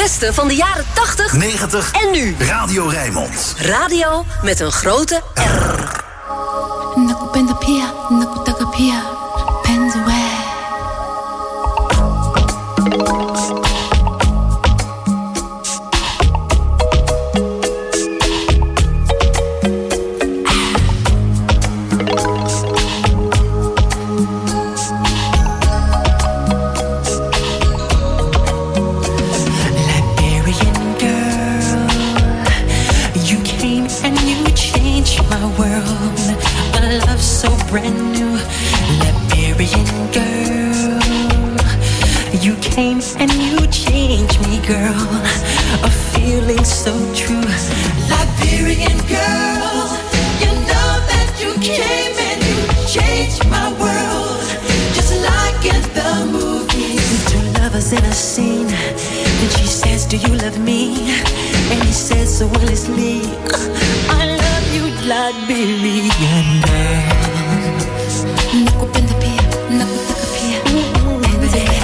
beste van de jaren 80, 90 en nu. Radio Rijnmond. Radio met een grote R. Nakupenda pia, nakutaka pia, penzi we. Brand new Liberian girl, you came and you changed me, girl. A feeling so true. Liberian girl, you know that you came and you changed my world, just like in the movies. Two lovers in a scene, and she says, do you love me? And he says so willingly, I love you, Liberian girl. Nakupenda pia, nakutaka pia, penzi we.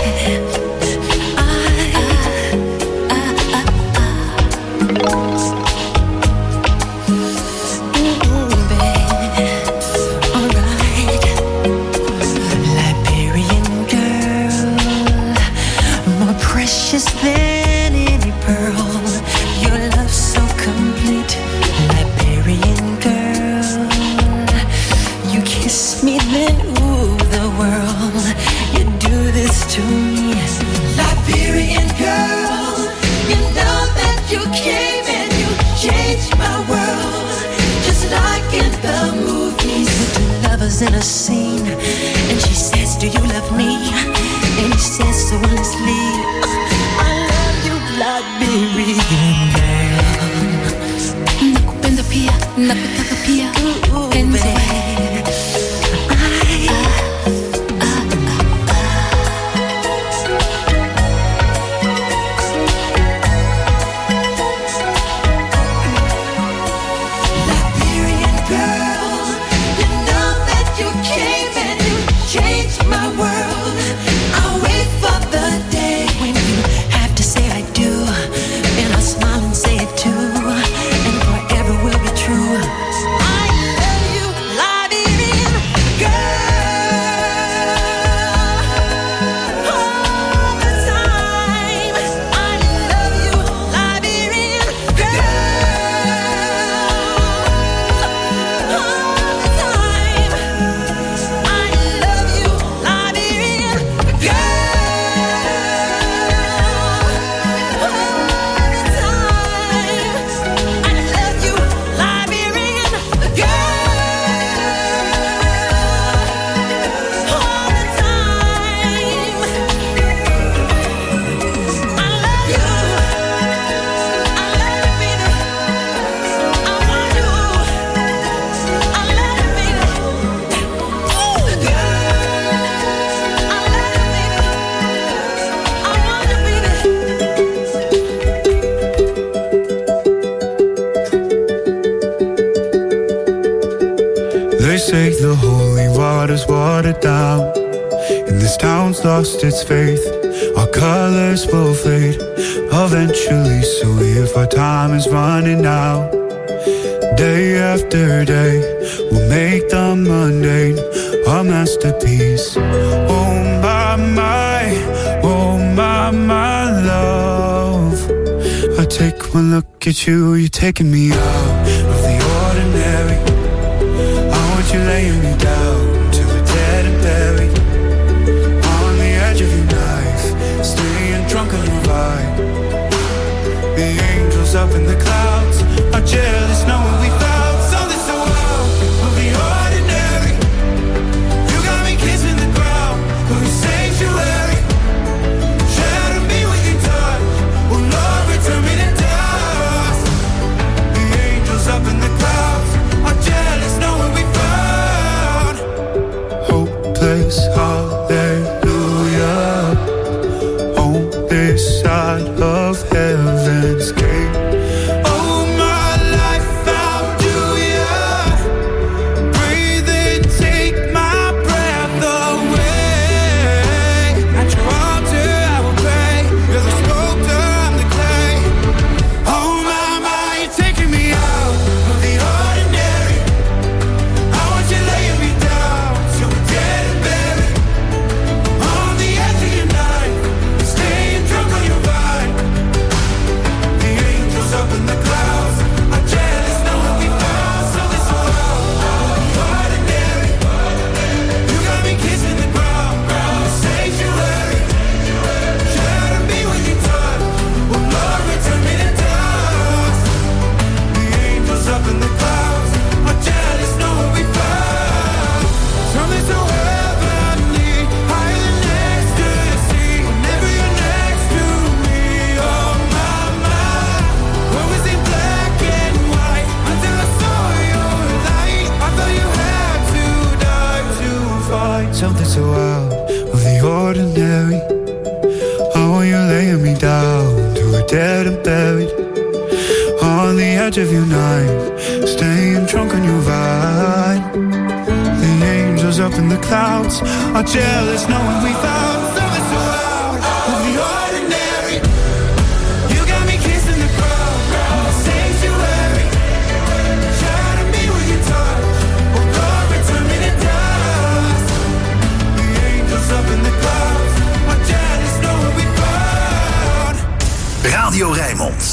Alright. Liberian girl, more precious than any pearl. Your love so complete. Liberian girl, you kiss me then ooh the world. You do this to me. Liberian girl, you know that you came and you changed my world, just like in the movies. Two lovers in a scene, and she says, do you love me? And he says so honestly, I love you, Liberian girl. Nakupenda pia, nakutaka pia, penzi we. Lost its faith, our colors will fade eventually. So if our time is running out, day after day, we'll make the mundane a masterpiece. Oh my love, I take one look at you, you're taking me out of the ordinary. I want you laying me down till we're dead and buried. Staying drunk on your vibe. The angels up in the clouds are jealous knowing we found something so wild of the ordinary. You got me kissing the ground of your sanctuary. Shatter me with your touch, will love return me to dust. The angels up in the clouds are jealous knowing we found up in the clouds are jealous knowing we found something so out of the ordinary. You got me kissing the crowd, sanctuary. Shatter me with your touch, oh glory, turn me to dust. The angels up in the clouds are jealous knowing we found. Radio Rijnmond.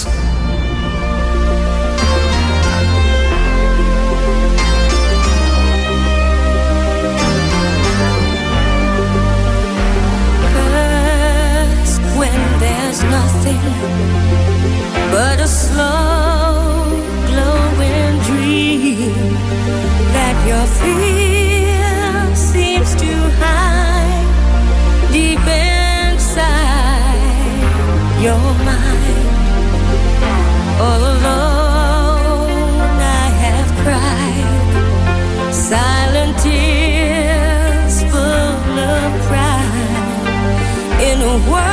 There's nothing but a slow glowing dream that your fear seems to hide deep inside your mind. All alone I have cried silent tears full of pride in a world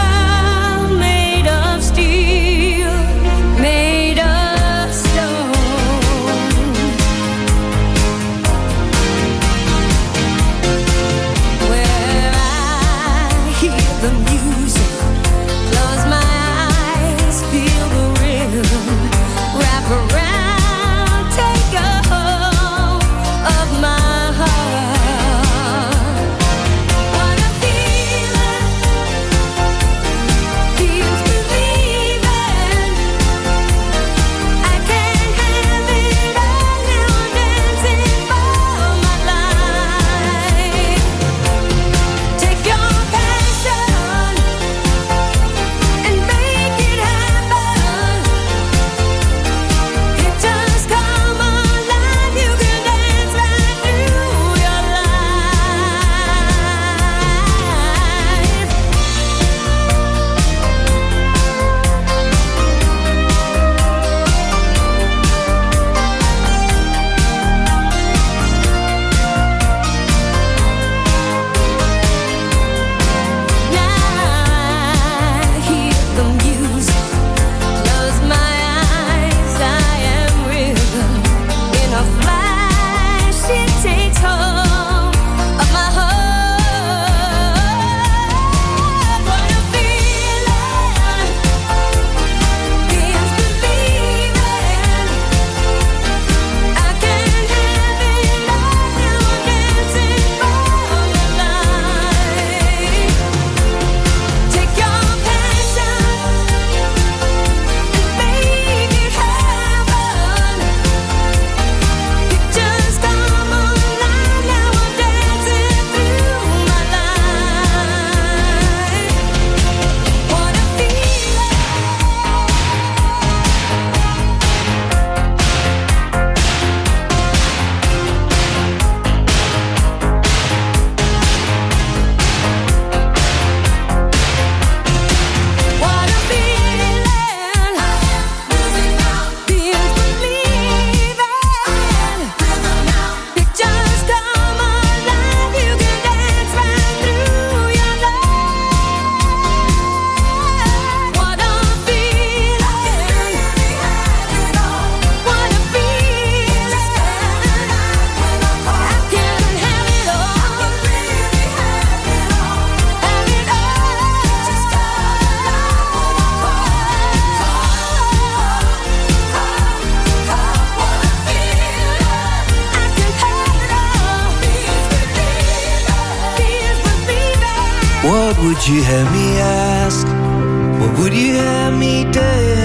would you have me ask? What would you have me do?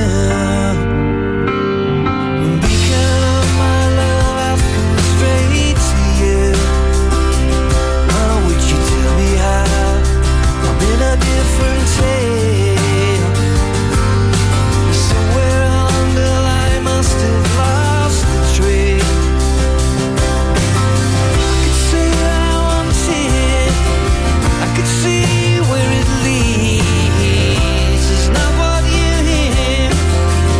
When beacon of my love, I've come straight to you. How would you tell me how? I'm in a different tale. Somewhere along the line, must have lost the trail. I could say I want it. I could see where it leads. It's not what you hear.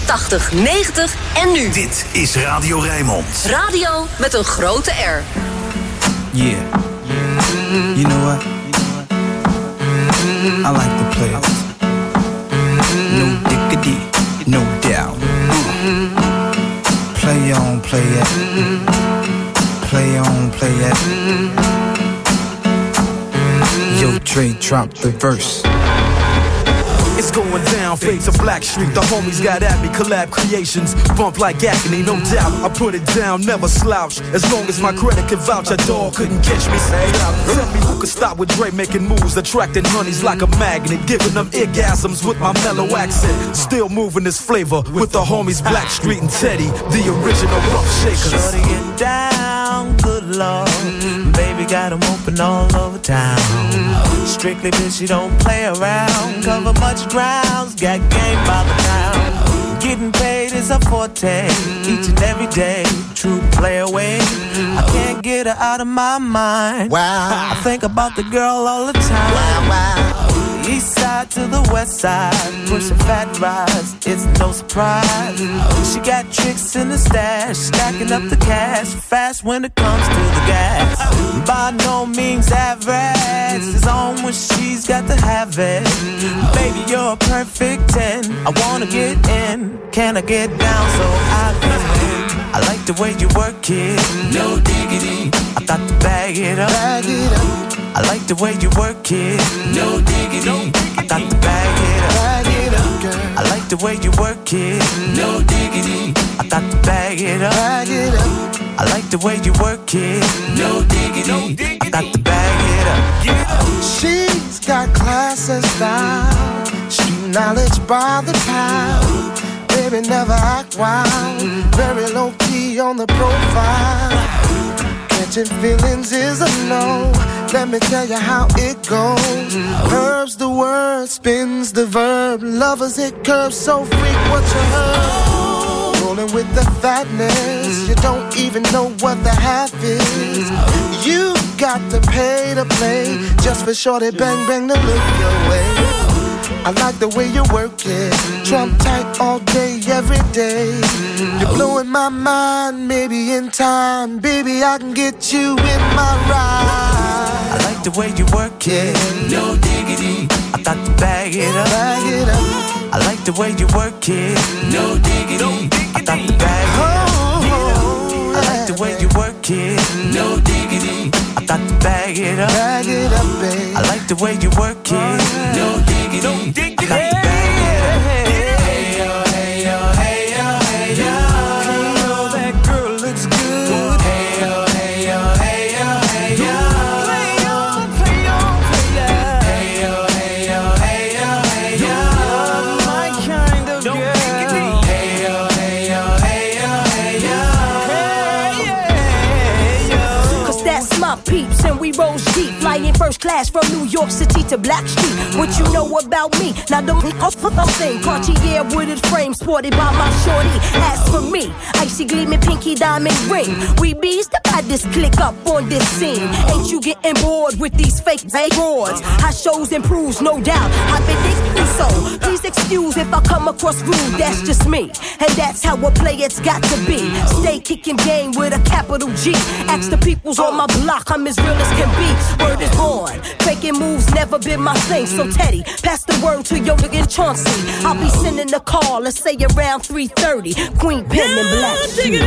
80, 90 en nu. Dit is Radio Rijnmond. Radio met een grote R. Yeah. You know what? I like to play it. No diggity, no doubt. Play on, play it. Play on, play it. Yo, Dre, drop the verse. It's going down, fade to Black Street. The homies got at me, collab creations. Bump like agony, no doubt. I put it down, never slouch. As long as my credit can vouch, a dog couldn't catch me. Tell me who could stop with Dre making moves, attracting honeys like a magnet, giving them orgasms with my mellow accent. Still moving this flavor with the homies Black Street and Teddy, the original rough shakers. Shorty get down, good lord. Baby got them open all over town. Strictly bitch, you don't play around. Cover much grounds, got game by the pound. Getting paid is a forte, each and every day. True play away, I can't get her out of my mind. Wow, I think about the girl all the time. Wow, wow. East side to the west side, pushing fat rides, it's no surprise. She got tricks in the stash, stacking up the cash, fast when it comes to the gas. By no means average, it's on when she's got to have it. Baby, you're a perfect 10, I wanna get in, can I get down so I can win? I like the way you work it, no diggity, I got to bag it up. Bag it up. I like the way you work it, no diggity, I got to bag it up. Bag it up, girl. I like the way you work it, no diggity, I got to bag it up. Bag it up. I like the way you work it, no diggity, I got to bag it up. She's got class and style, street knowledge by the pound. Baby never act wild, very low key on the profile. Catching feelings is a no, let me tell you how it goes. Herbs the word, spins the verb, lovers hit curves, so freak what you heard. Rolling with the fatness, you don't even know what the half is. You got to pay to play, just for shorty bang bang to look your way. I like the way you work it, trump tight all day, every day. You're blowing my mind, maybe in time, baby, I can get you in my ride. I like the way you work it, no diggity, I got to bag it up. Bag it up. I like the way you work it, no diggity, I got to bag it up. I like the way you work it, no diggity, I got to bag it up. Bag it up, babe. I like the way you work it, no diggity, I got to bag it up. Hey yo, hey yo, hey yo, hey yo, you know that girl looks good. Hey yo, hey yo, hey yo, hey yo, play on, play on, play on. Hey yo, hey yo, hey yo, hey yo, my kind of girl. Hey yo, hey yo, hey yo, hey yo, hey yo. Cause that's my peeps and we rose deep, flying first class from New York City to Black Street. What you know about me? Now don't thing. Cartier wooded frame sported by my shorty. As for me, icy gleaming pinky diamond ring. We bees the baddest click up on this scene. Ain't you getting bored with these fake broads? High shows improves, no doubt. I've been thinking so. Please excuse if I come across rude. That's just me, and that's how a player's got to be. Stay kicking game with a capital G. Ask the peoples on my block, I'm as real as can be. Word is born, faking moves never been my thing. So Teddy, pass the word to your nigga Chauncey. I'll be sending a call, let's say around 3:30. Queen Pen and Black Shoes.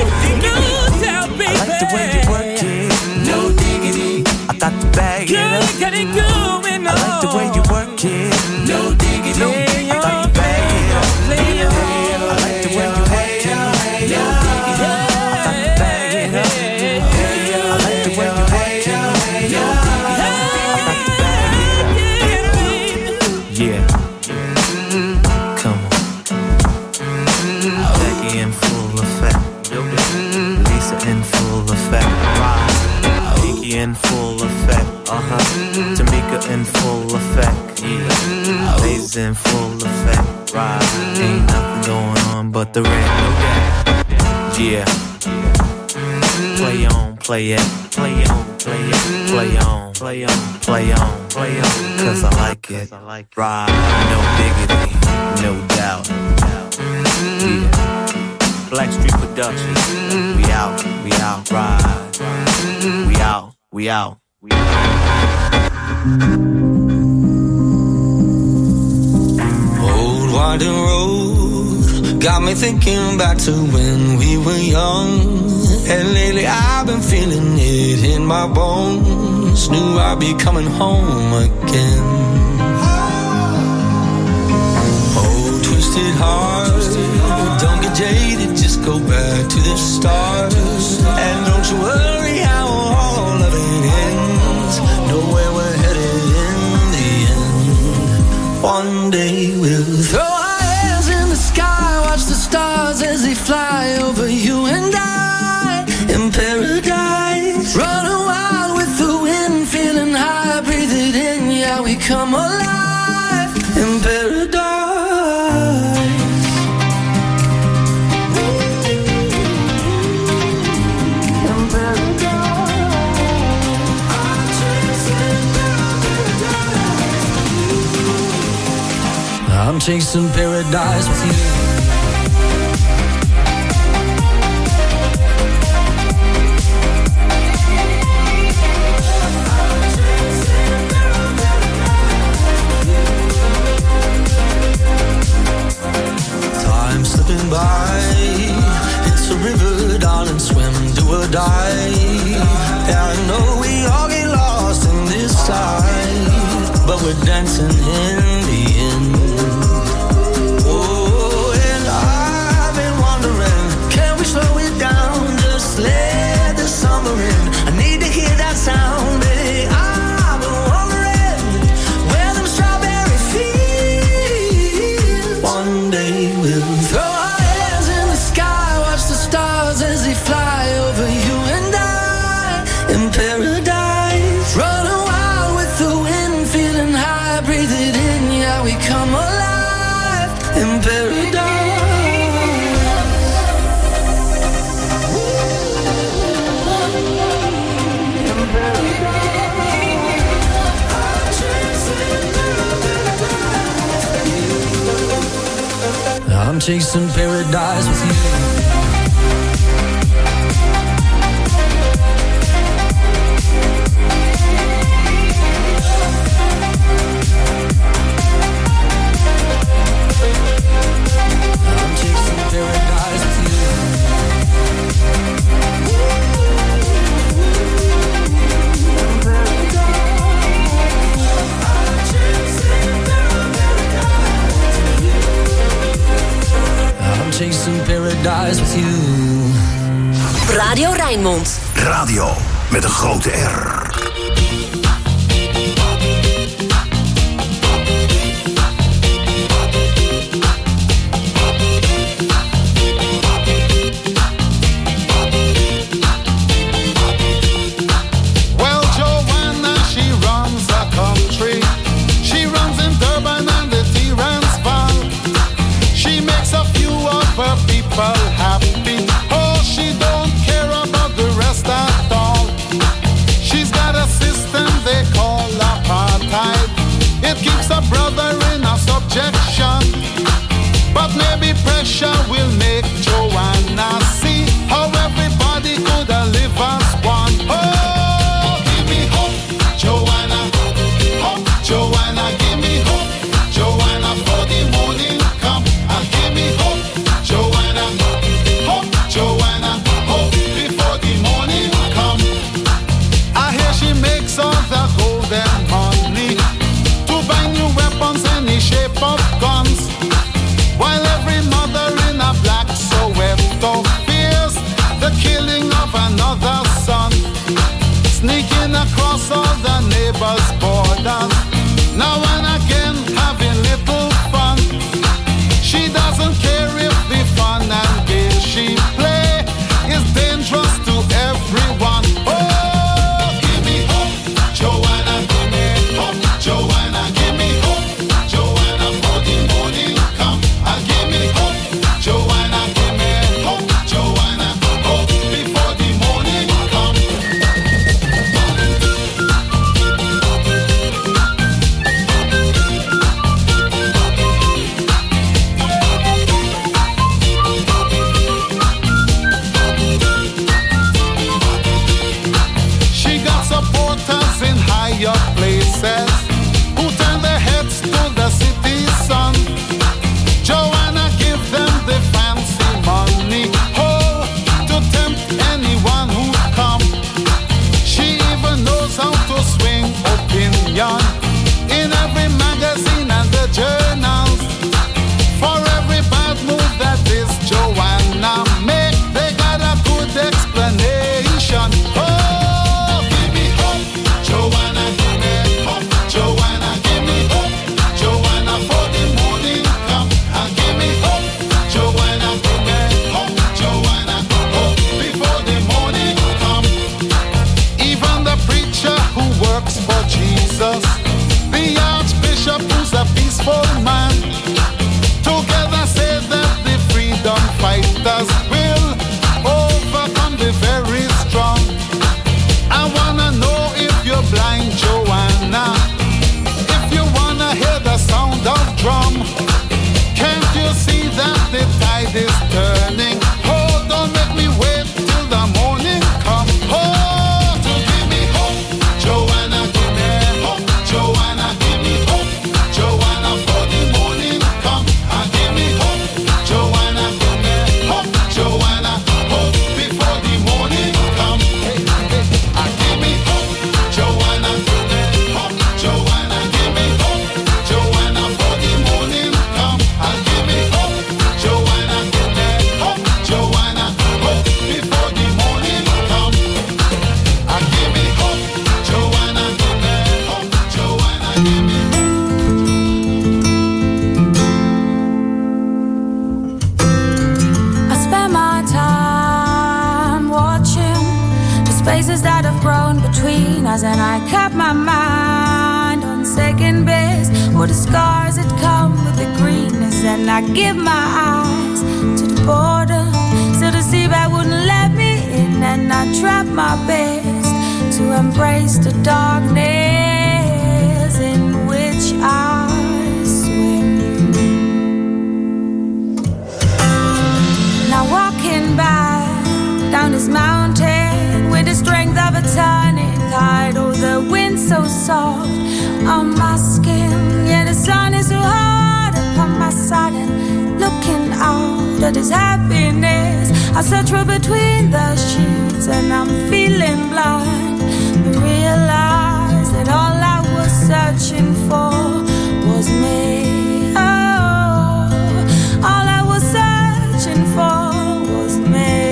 I like the way you work it, no diggity, I got to bag it up. I like the way you work it, no diggity, I got to bag it up. I like the way you work it, no diggity, I got to bag it up. I like the way you work it, no diggity, I got to bag it up. Yeah, come on. Becky in full effect, Lisa in full effect, Pinky in full effect, Tamika in full effect, yeah. Lazy in full effect, ain't nothing going on but the red, yeah. Play on, play it, play on, play it, play on, play on, play on, play on, cause I like it, right, no diggity, no doubt. Blackstreet Productions. We out, ride. We out. Old winding road got me thinking back to when we were young. And lately I've been feeling it in my bones. Knew I'd be coming home again. Oh, twisted heart, don't get jaded, just go back to the start. And don't you worry how all of it ends. Know where we're headed in the end. One day we'll throw our hands in the sky, watch the stars as they fly over you and I. In paradise, running wild with the wind, feeling high, breathe it in, yeah, we come alive. In paradise. In paradise. I'm chasing paradise with you. By. It's a river, darling, swim, do or die. Yeah, I know we all get lost in this tide, but we're dancing in the end. Oh, and I've been wondering, can we slow it down, just let the summer in? I need to hear that sound, baby. I've been wondering where them strawberry fields. One day we'll throw as they fly over you and I. In paradise, running wild with the wind, feeling high, breathe it in, yeah, we come alive. In paradise. I'm chasing paradise with you. Chasing paradise with you. Radio Rijnmond. Radio met een grote R. Happy. Oh, she don't care about the rest at all. She's got a system they call apartheid. It keeps a brother in a subjection. But maybe pressure will make Joanna see how everybody could live as one. Oh, give me hope, Joanna. Hope, Joanna, give me hope. Joanna, for the morning come and give me hope. Joanna, hope, Joanna, hope before the morning come. I hear she makes all the golden money to buy new weapons in the shape of guns, while every mother in a black Soweto fears the killing of another son, sneaking across all the neighbors' borders, now and again having little fun. She doesn't care if the fun and game she play is dangerous to everyone. Oh, give me hope, Joanna, give me hope, Joanna, give me hope, Joanna, for the morning come and give me hope, Joanna, give me hope, Joanna, hope before the morning come. between us, and I kept my mind on second best. Or the scars that come with the greenness, and I give my eyes to the border. Still the seabed wouldn't let me in, and I tried my best to embrace the darkness in which I swim. Now walking back down this mountain with the strength of a turning tide. Oh, the wind so soft on my skin. Yeah, the sun is so hard upon my side, and looking out at this happiness, I search for between the sheets, and I'm feeling blind. But realize that all I was searching for was me. Oh, all I was searching for was me.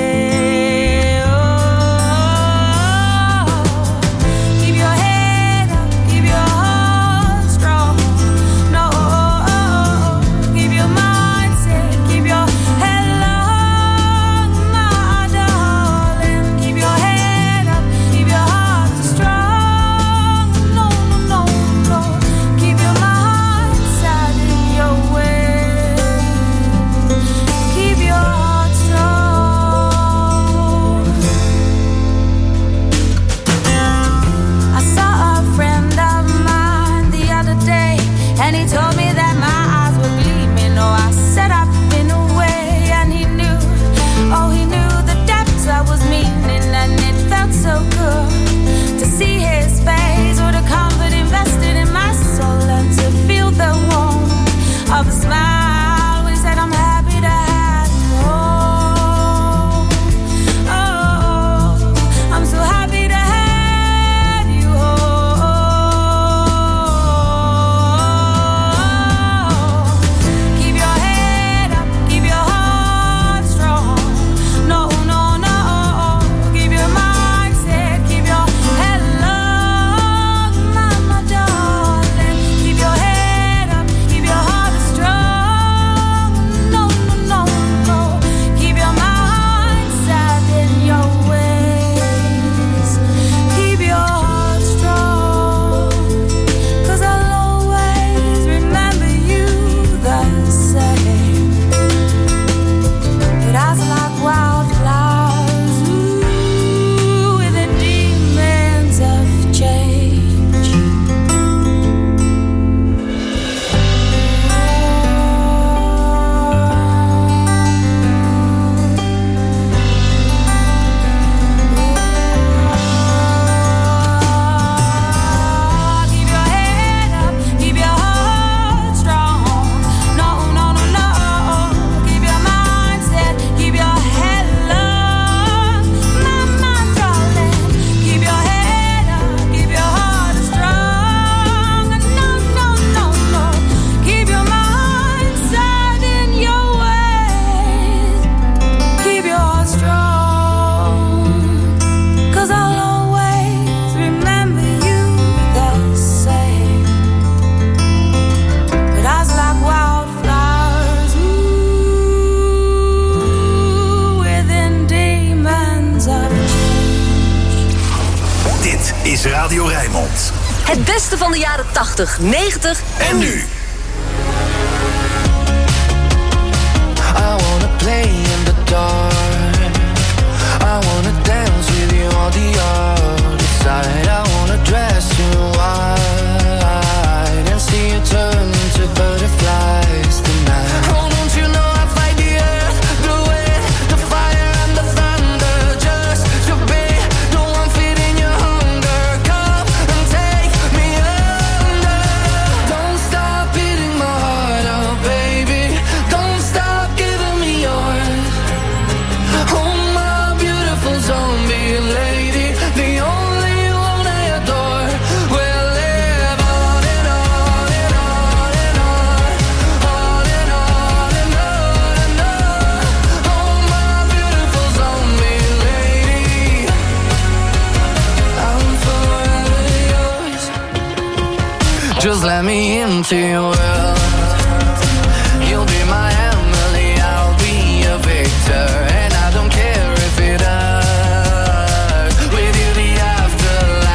Of a smile when he said I'm happy to have you home. Oh, I'm so happy to have you home. Keep your head up, keep your heart strong. No, no, no. Keep your mind set, keep your head low, mama darling. Keep your head up, keep your heart. Radio Rijnmond. Het beste van de jaren 80, 90 en nu. I wanna play in the dark. I wanna dance with you on the other side. I wanna dress you white and see you turn to butterflies tonight. Oh, don't you know I fight the earth, the wind, the fire and the thunder just to be the one feeding your hunger. Come and take me under. Don't stop beating my heart out, baby. Don't stop giving me yours. Oh, my beautiful zombie lady, the only one I adore. We'll live on and on and on and on, on and on and on and on. Oh, my beautiful zombie lady, I'm forever yours. Just let me into your world. You'll be my Emily, I'll be a Victor, and I don't care if it hurts. With you the afterlife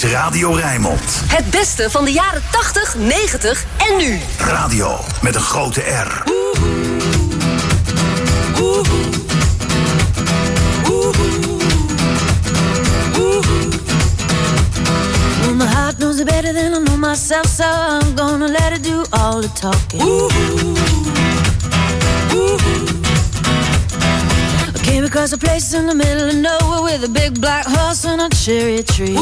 is Radio Rijnmond. Het beste van de jaren 80, 90 en nu. Radio met een grote R. Well, my heart knows it better than I know myself, so I'm gonna let it do all the talking. I came across a place in the middle of nowhere with a big black horse and a cherry tree.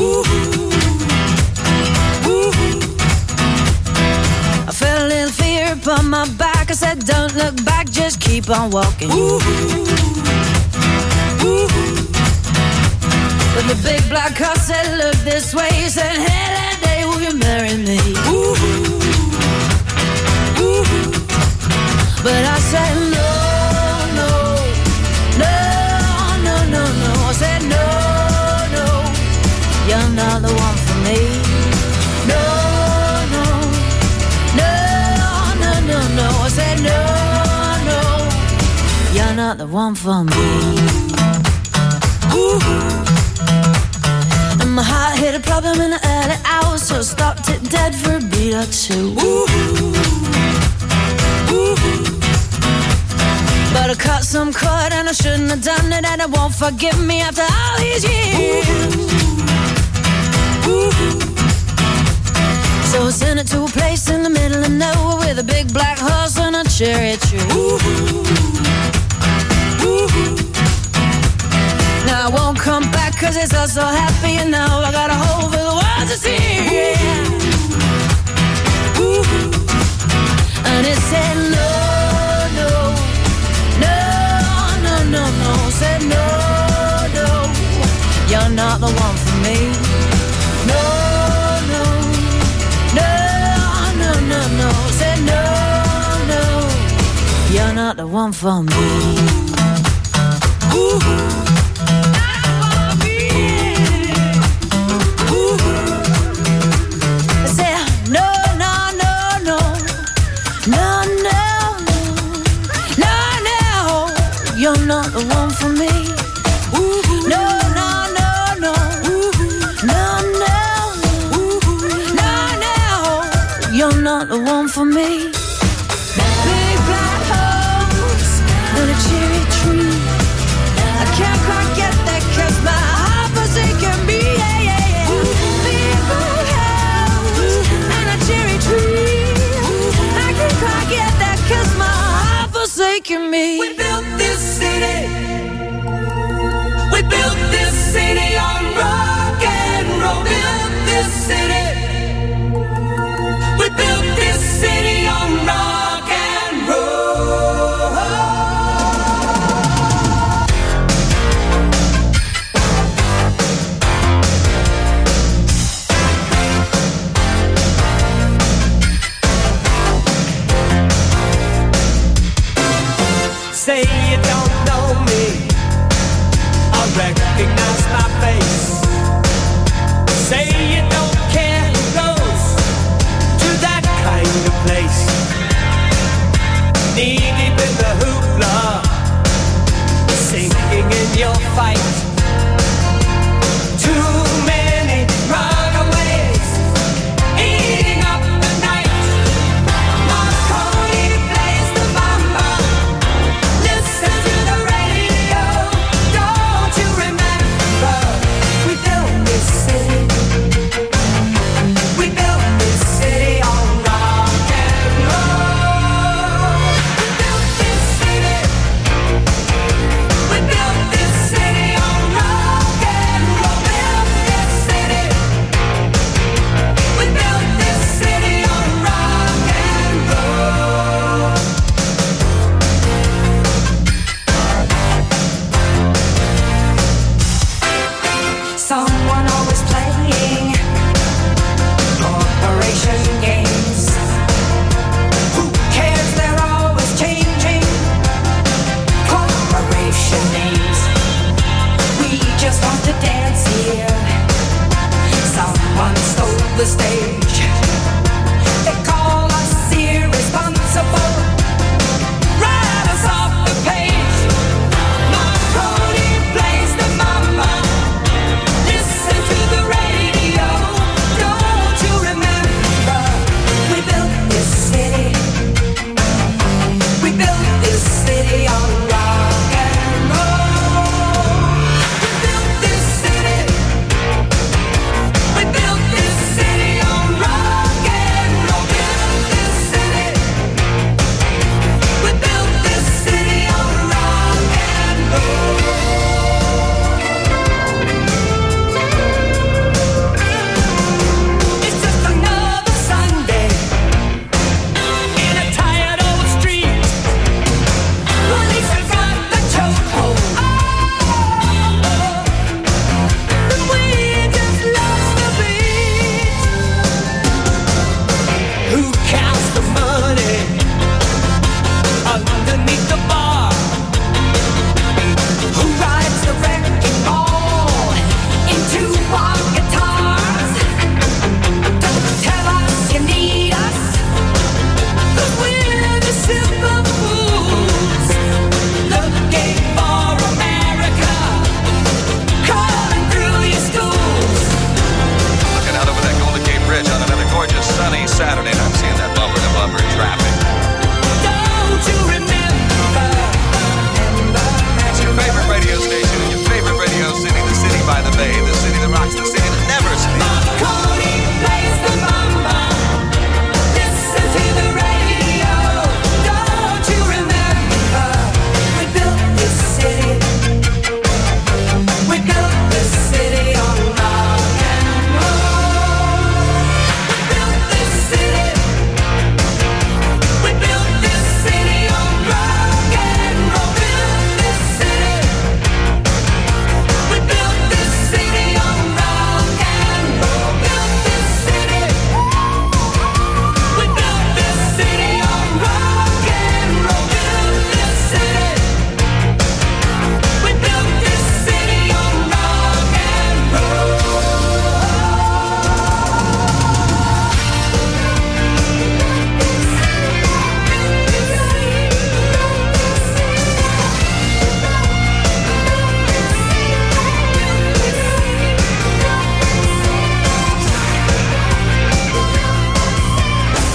I felt a little fear upon my back. I said, don't look back, just keep on walking. But the big black horse said, look this way. He said, hey, that day will you marry me? But I said, no. I said, no, you're not the one for me. No. I said, no, you're not the one for me. And my heart hit a problem in the early hours, so I stopped it dead for a beat or two. But I cut some cord and I shouldn't have done it, and it won't forgive me after all these years. So I sent it to a place in the middle of nowhere with a big black horse and a cherry tree. Now I won't come back cause it's all so happy, and now I got a hole for the world to see. And it said no. Said no, you're not the one for me. No. Said no, you're not the one for me. I said no, you're not the one for me. You're not the one for me. Big black horse and a cherry tree. I can't quite get that cause my heart forsaken me. Big black horse and a cherry tree. I can't quite get that cause my heart forsaken me. We built this city. We built this city on rock and roll. Built this city. We built this city on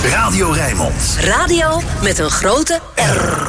Radio Rijnmond. Radio met een grote R.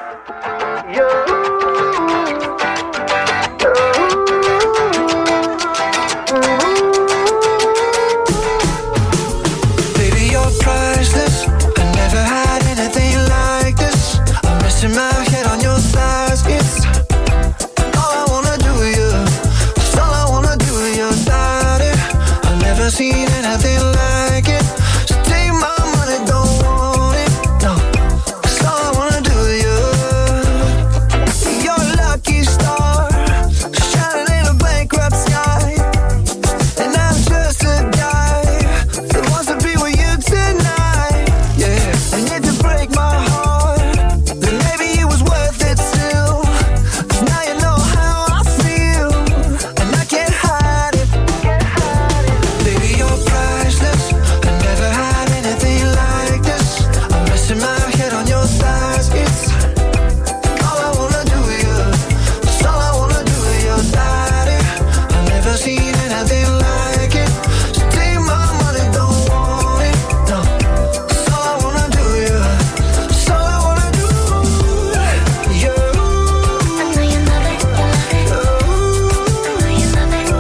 Baby, you're priceless. I never had anything like this. I'm resting my head on your thighs. It's all I wanna do with you. It's all I wanna do with your body. I've never seen anything like it. So take my money, don't want it. No, it's all I wanna do with you. You're a lucky star, shining in a bankrupt sky. And I'm just a guy that wants to be with you tonight. Yeah, and yet to break my heart, then maybe it was worth it still. 'Cause now you know how I feel, and I can't hide it. Baby, you're priceless. I never had anything like this. I'm resting my head on your thighs. It's all I wanna do with you. It's all I wanna do with your body. I've never seen anything like it. So take my money, don't want it. No, it's all I wanna do with you. It's all I wanna do. You. I know you love it. I know you love it.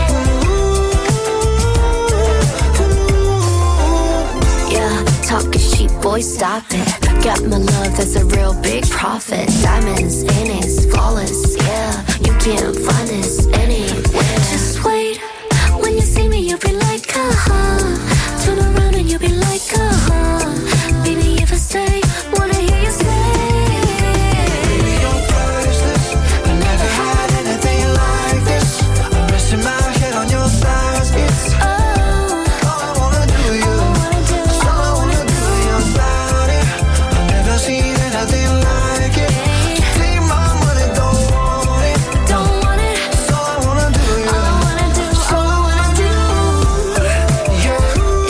Yeah, talking cheap, boy, stop it. Got my love, that's a real big profit. Diamonds in it, flawless, yeah. You can't find this anywhere. Just wait, when you see me, you'll be like, turn around and you'll be like, baby, if I stay, wanna hear you say. Baby, you're priceless. I never had anything like this. I'm resting my head on your thighs. It's all I wanna do with you. It's all I wanna do with your body. I've never seen anything like it. Take my money, don't want it. Don't want it. It's all I wanna do with you. All I wanna do, It's all I wanna do. You.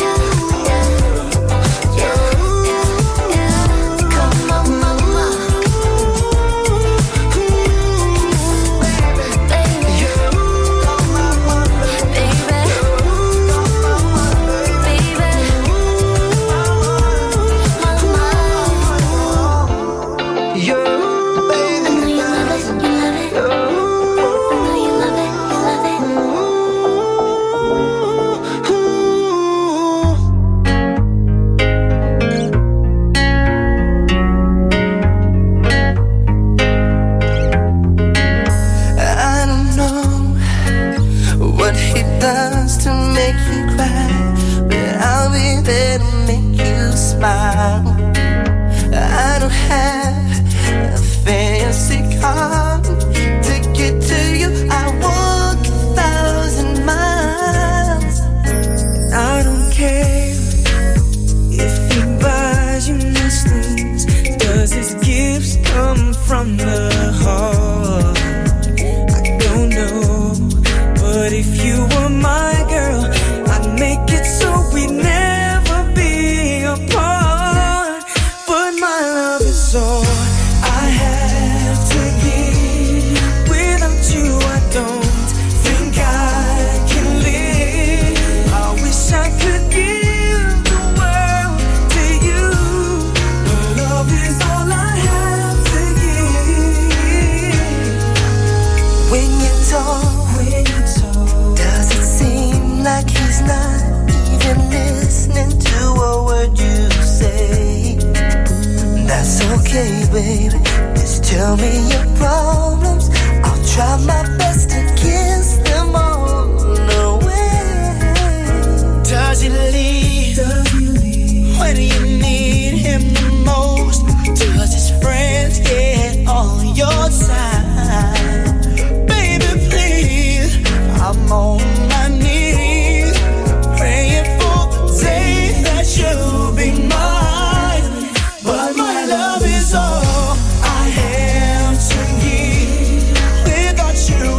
Come on, mama. Baby. You, baby. I know you love it, you love it. I know you love it, you love it. I don't know what he does to make you cry, but I'll be there to make you smile. I don't have a fancy car to get to you. I walk 1,000 miles. I don't care if he buys you nice things, 'cause his gifts come from the heart. I don't know, but if you were my girl, I'd make it so we'd never be apart. But my love is all I have to give. Without you, I don't think I can live. I wish I could give the world to you. But love is all I have to give. When you talk, does it seem like he's not even listening to a word you say? That's okay, baby. Just tell me your problems. I'll try my best to kiss them all away. Does he leave when you need him the most? Does his friends get on your side? Baby, please, I'm on my knees, praying for the day that you'll be mine. But my love is all I have to give. Without you,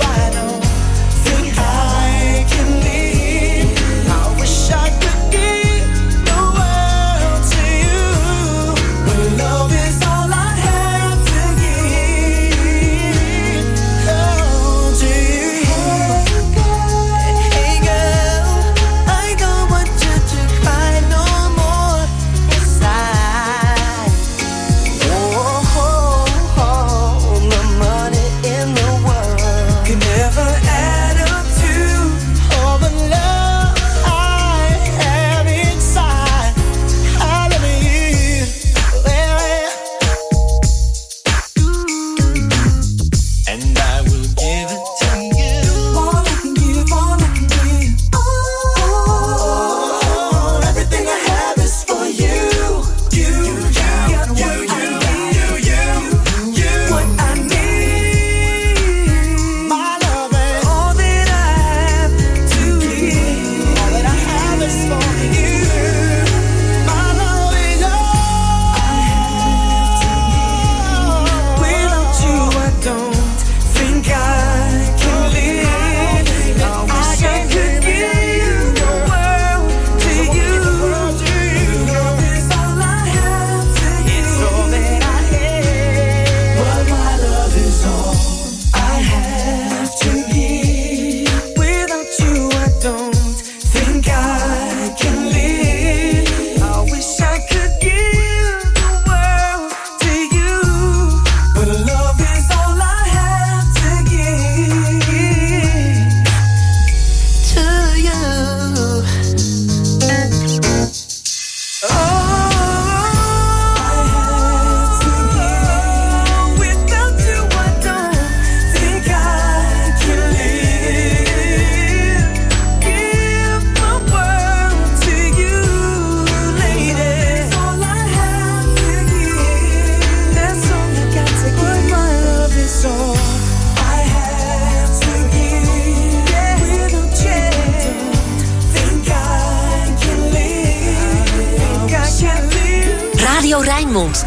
Radio Rijnmond.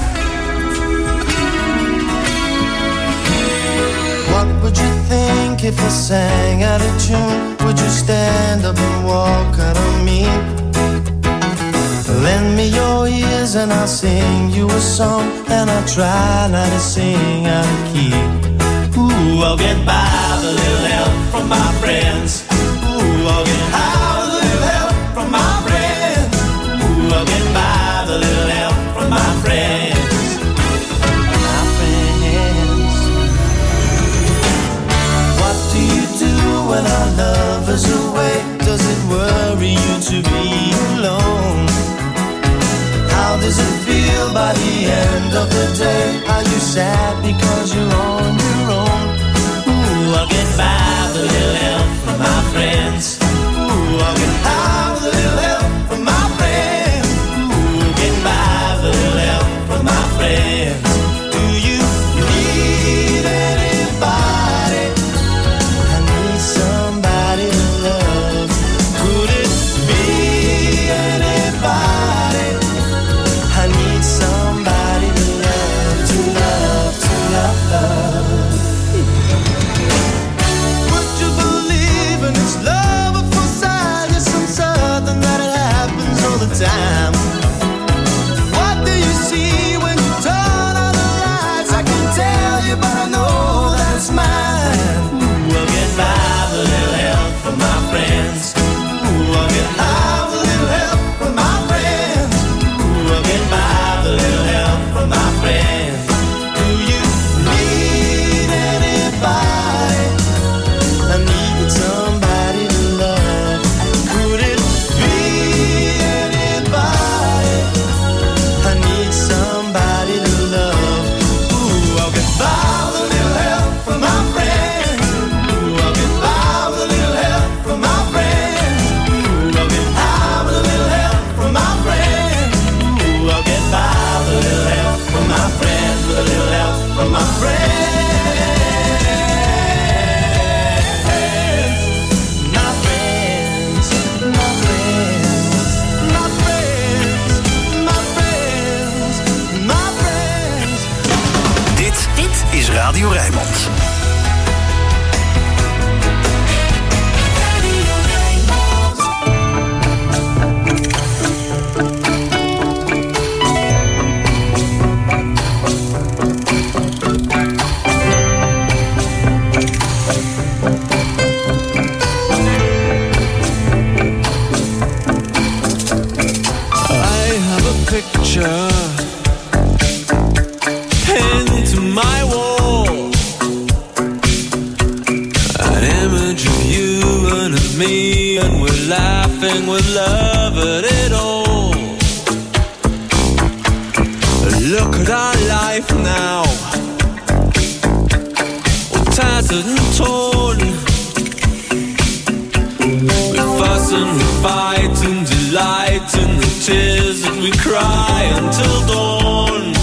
What would you think if I sang out of tune? Would you stand up and walk out on me? Lend me your ears and I'll sing you a song, and I'll try not to sing out of key. Ooh, I'll get by with a little help from my friends. Ooh, I'll get high with a little help from my friends. Ooh, I'll get by with a little help from my friends. My friends. What do you do when our love is away? Does it worry you to be alone? How does it feel by the end of the day? Are you sad because you're on your own? Ooh, I'll get by with a little help from my friends. Ooh, I'll get high with a little help from my friends. Ooh, I'll get by with a little help from my friends. Do you need anybody? I need somebody to love. Could it be anybody? I need somebody to love, to love, to love. Would you believe in this love at first sight? Yes, I'm certain that it happens all the time. What do you see when you turn on the lights? I can tell you, but I know that it's mine. Ooh, I'll get by with a little help from my friends. Ooh, I'll get high with a little help from my friends. Ooh, I'll get by with a little help from my friends. Do you need anybody? I need somebody to love. Could it be anybody? I need somebody to love. Ooh, I'll get by with a little help from my friends. Ooh, I'll get by with a little help from my friends. Ooh, I'll get high with a little help from my friends. Ooh, I'll get by with a little help from my friends. With a little help from my friends. My friends, my friends, my friends, my friends, my friends. Dit is Radio Rijnmond. I have a picture pinned to my wall, an image of you and of me, and we're laughing with love at it all. Look at our life now, all tattered and torn. We fuss and we fight and delight in the tears that we cry until dawn.